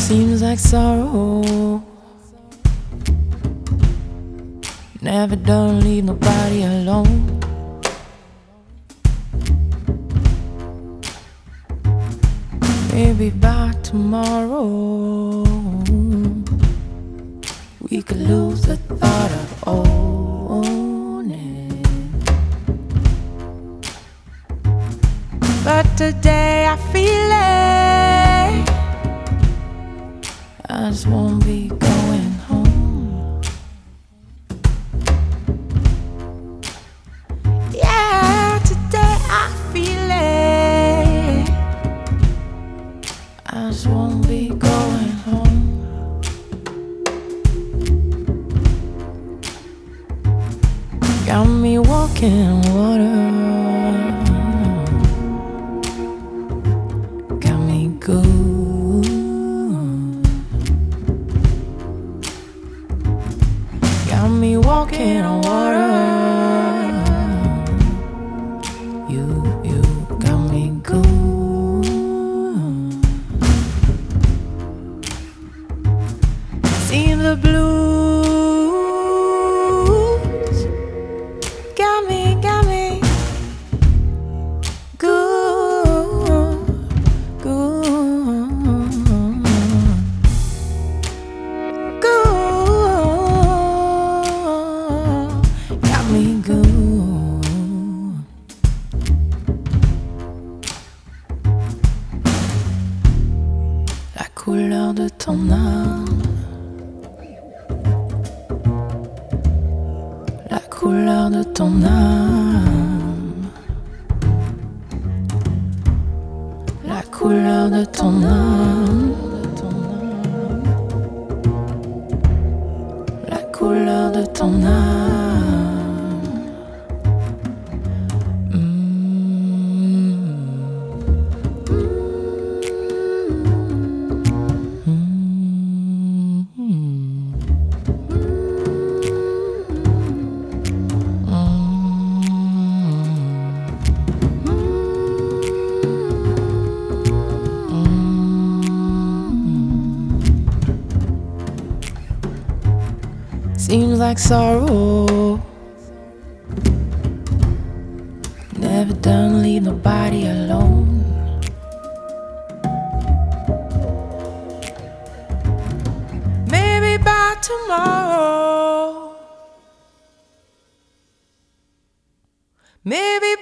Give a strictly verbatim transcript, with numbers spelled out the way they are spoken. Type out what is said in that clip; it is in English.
Seems like sorrow never done leave nobody alone. Maybe by tomorrow we could lose the thought of owning. But today I feel it, I just won't be going home. Yeah, today I feel it, I just won't be going home. Got me walking on water, got me good. Got me walking on water. You, you got me good. Seems the blues got me, got me good, good, good, got me good. La couleur de ton âme, la couleur de ton âme, la couleur de ton âme, la couleur de ton âme. Seems like sorrow never done leave nobody alone. Maybe by tomorrow, maybe